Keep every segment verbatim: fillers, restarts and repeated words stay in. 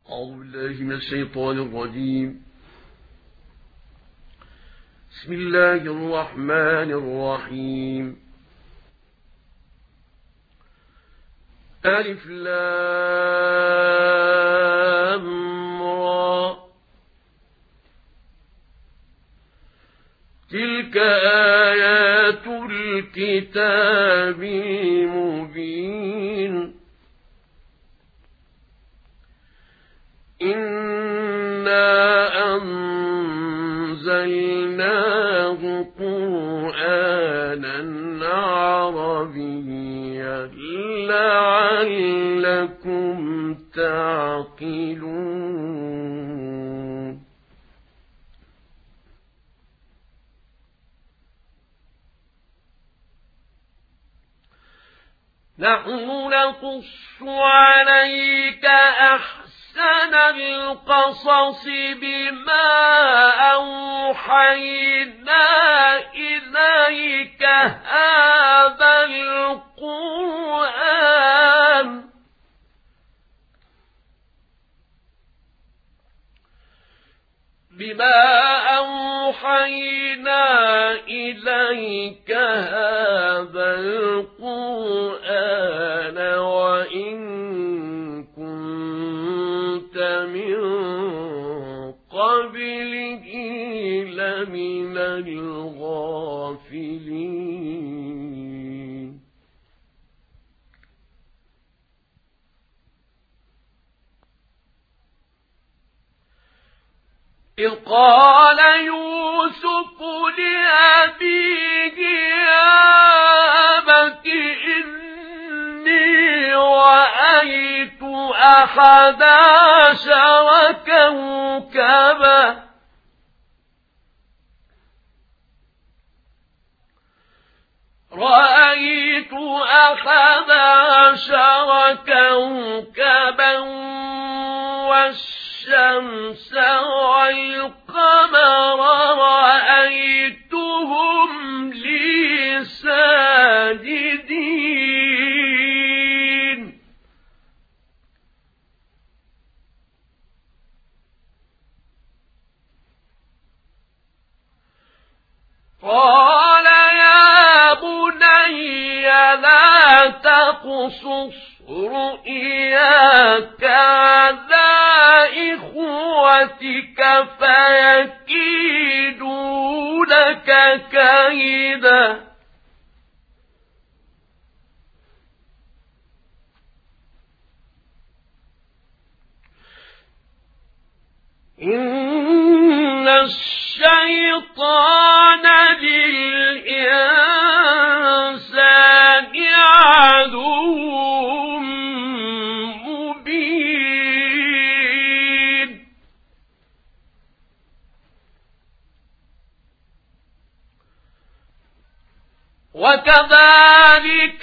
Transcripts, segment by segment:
أعوذ بالله من الشيطان الرجيم. بسم الله الرحمن الرحيم. ألف لام را تلك آيات الكتاب المبين. إنا أنزلناه قرآنا عربيا لعلكم تعقلون. نحن نقص عليك أحسن القصص بما أوحينا إليك هذا القرآن بما أوحينا إليك هذا القرآن وإن كنت من قبله لمن الغافلين. إذ قال يوسف لأبيه يا أبت إني رأيت أحد عشر كوكبا رأيت أحد عشر كوكبا والشمس والقمر رأيتهم لي ساجدين. قال يا بني لا تقصص رؤياك على إخوتك فيكيدوا لك كيدا إن الشيطان للإنسان عدو مبين. وكذلك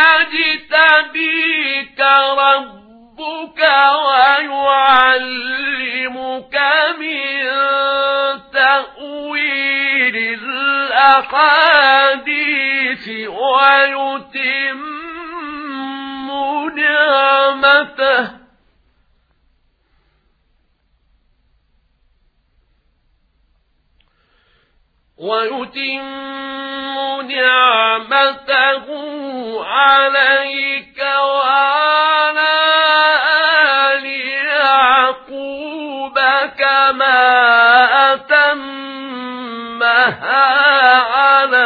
يجتبيك ربك ويعلمك من تأويل الأحاديث ويتم نعمته ويتم نعمته عليك وعلى آل يعقوب كما أتمها على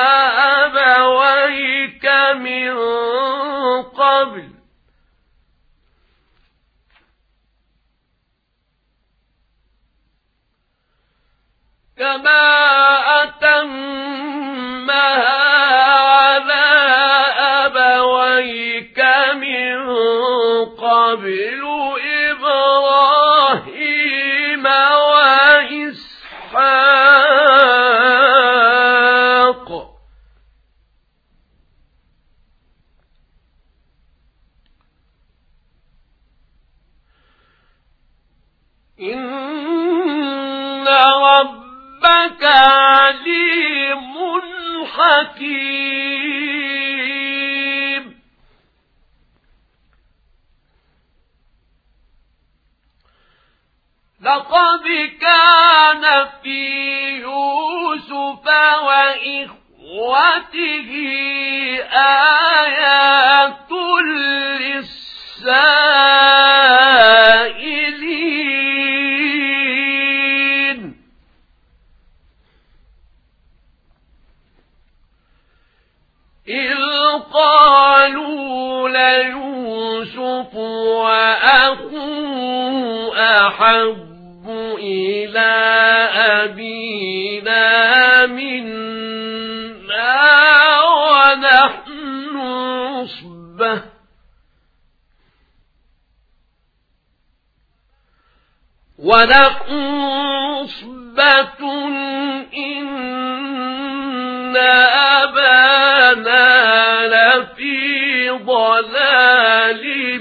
أبويك من قبل كما أتمها على أبويك من قبل إبراهيم وإسحاق إن ربك عليم حكيم. لقد كان في يوسف وإخوته آيات للسائلين إذ قالوا ليوسف وأخوه أحب إلى أبينا منا ونحن عصبة ونحن عصبة إن أبانا لفي ضلال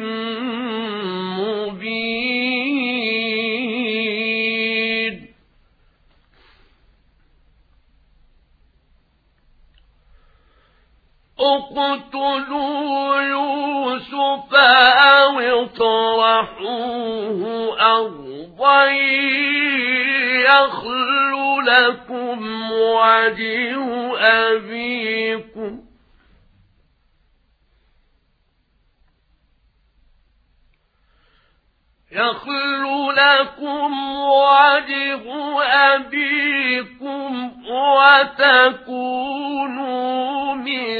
مبين اقتلوا يوسف أو اطرحوه أرضا يخل لكم وجه أبيكم يخل لكم وجه أبيكم وتكونوا من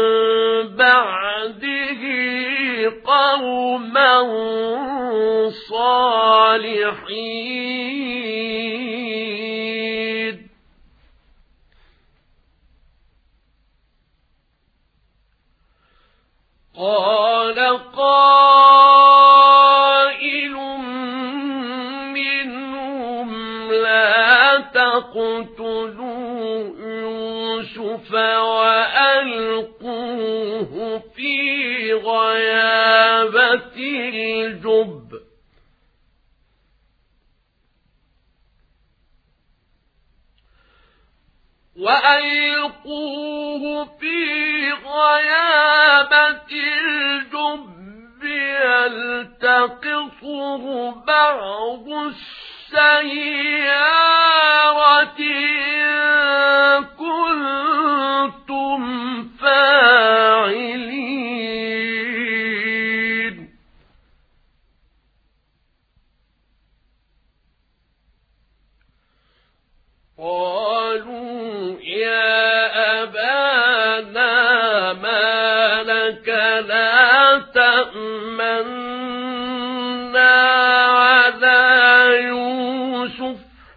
بعده قوما صالحين قال قائل منهم لا تقتلوا يوسف وألقوه في غيابة الجب وألقوه في غيابة الجب يلتقطه بعض السيارة إن كنتم فاعلين قالوا يا أبانا ما لك لا تأمنا على يوسف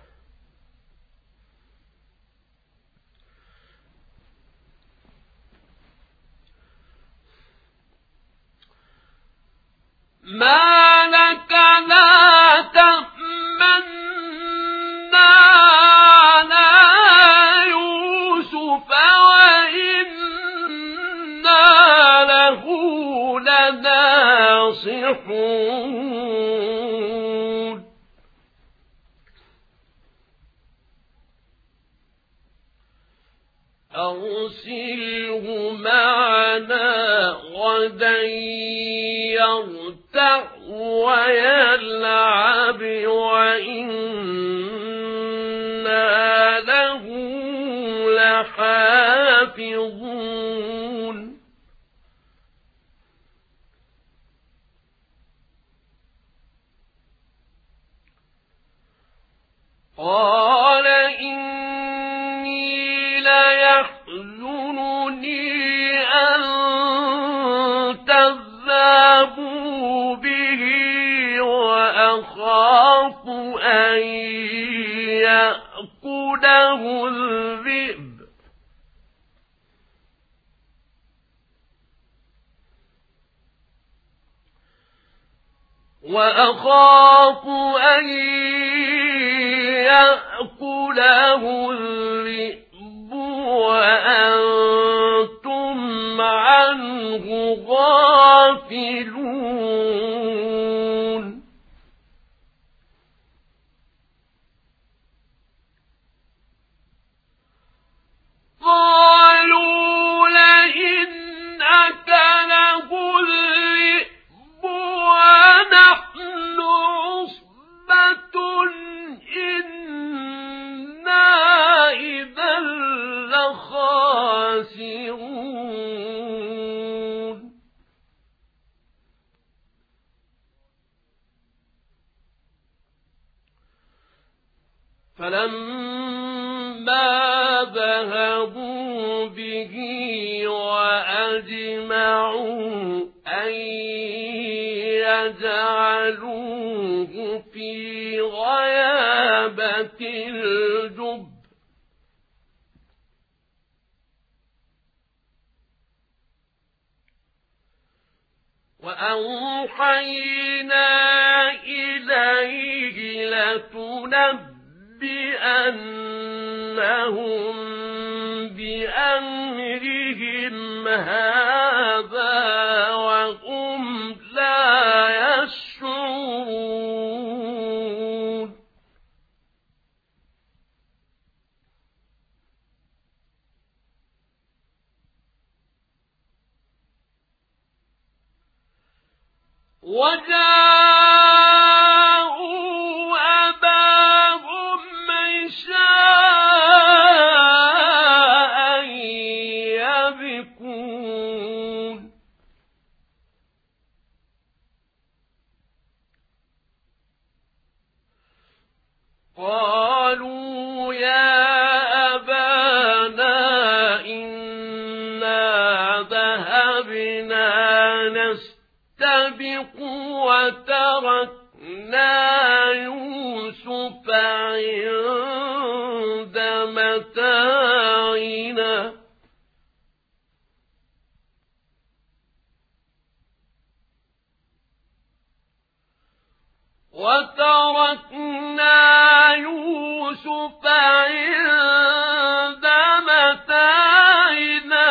ما لك لا تأمنا على يوسف وإنا له لناصحون أرسله معنا غدا يرتع ويلعب وإنا له لحافظون قال إني ليحزنني أن تذهبوا به وأخاف أن يأكله الذئب وأخاف أن يأكله الذئب وأنتم عنه غافلون قالوا لئن أكله الذئب ونحن عصبة فلما ذهبوا به وأجمعوا أن يجعلوه في غيابة الجب وأوحينا إليه لتنبئنهم بأمرهم هذا وهم لا يشعرون وجاءوا أباهم عشاء يبكون قالوا يا أبانا إنا ذهبنا نستبق وتركنا يوسف عند متاعنا وتركنا يوسف عند متاعنا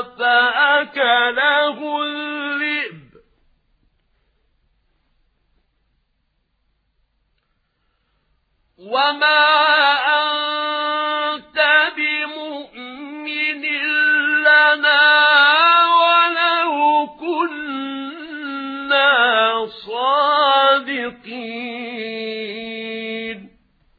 فأكله الذئب وما أنت بمؤمن لنا ولو كنا صادقين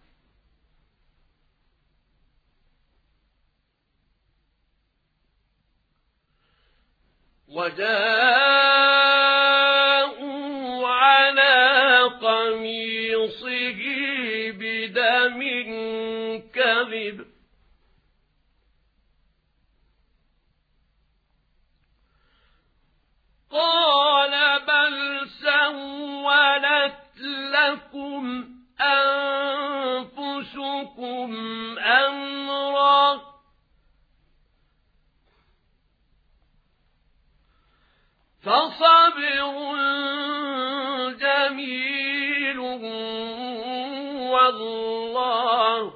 وجاءوا على قميصه بدم كذب قال بل سولت لكم أنفسكم أمرا فصبر جميل والله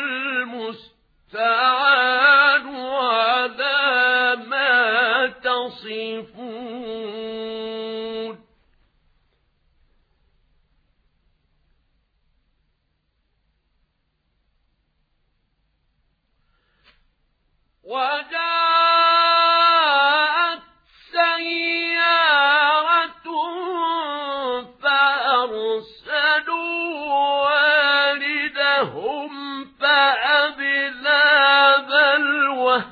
المستعان على ما تصفون وجاءت سيارة فأرسلوا والدهم فأدلى دلوه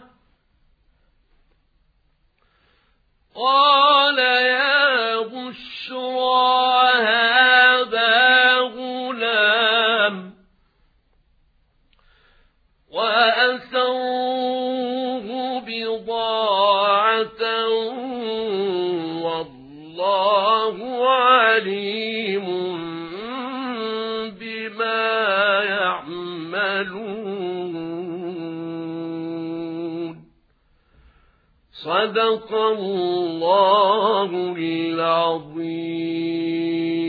قال يا بشرى هذا غلام وأسروه بضاعة والله عليم بما يعملون صدق الله العظيم.